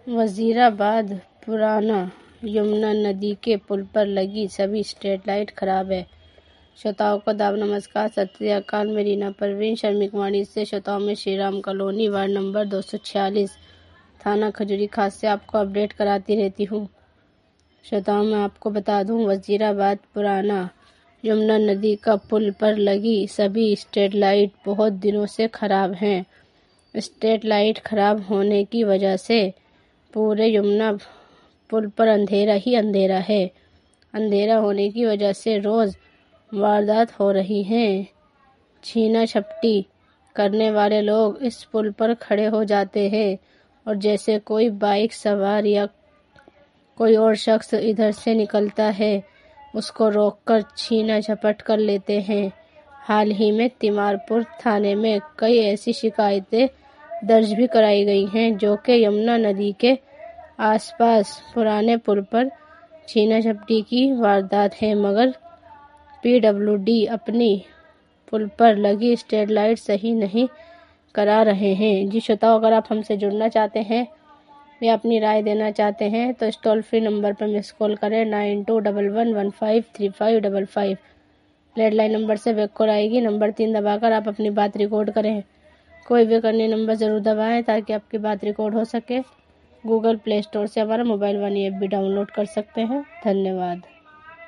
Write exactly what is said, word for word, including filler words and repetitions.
वजीराबाद पुराना यमुना नदी के पुल पर लगी सभी स्ट्रीट लाइट खराब है। श्रोताओं को दाब नमस्कार, सत श्री अकाल। मैं रीना परवीन श्रमिक वाणी से श्रोताओं में Shri Ram colony ward number दो सौ छियालीस थाना खजूरी खास से आपको अपडेट कराती रहती हूँ। श्रोताओं मैं आपको बता दूँ, वजीराबाद पुराना यमुना नदी का पुल पर लगी सभी स्ट्रीट लाइट बहुत दिनों से खराब हैं। स्ट्रीट लाइट खराब होने की वजह से पूरे यमुना पुल पर अंधेरा ही अंधेरा है। अंधेरा होने की वजह से रोज़ वारदात हो रही हैं। छीना झपटी करने वाले लोग इस पुल पर खड़े हो जाते हैं और जैसे कोई बाइक सवार या कोई और शख्स इधर से निकलता है उसको रोककर छीना झपट कर लेते हैं। हाल ही में तिमारपुर थाने में कई ऐसी शिकायतें दर्ज भी कराई गई हैं जो कि यमुना नदी के आसपास पुराने पुल पर छीना झपटी की वारदात है, मगर पीडब्ल्यूडी अपनी पुल पर लगी स्ट्रीट लाइट सही नहीं करा रहे हैं। जी श्रोताओं, अगर आप हमसे जुड़ना चाहते हैं या अपनी राय देना चाहते हैं तो इस टोल फ्री नंबर पर मिस कॉल करें nine two double one one five three five double five. Landline number से बैक कॉल आएगी। नंबर तीन दबाकर आप अपनी बात रिकॉर्ड करें। कोई भी करने नंबर ज़रूर दबाएं ताकि आपकी बात रिकॉर्ड हो सके। गूगल प्ले स्टोर से हमारा मोबाइल वानी ऐप भी डाउनलोड कर सकते हैं। धन्यवाद।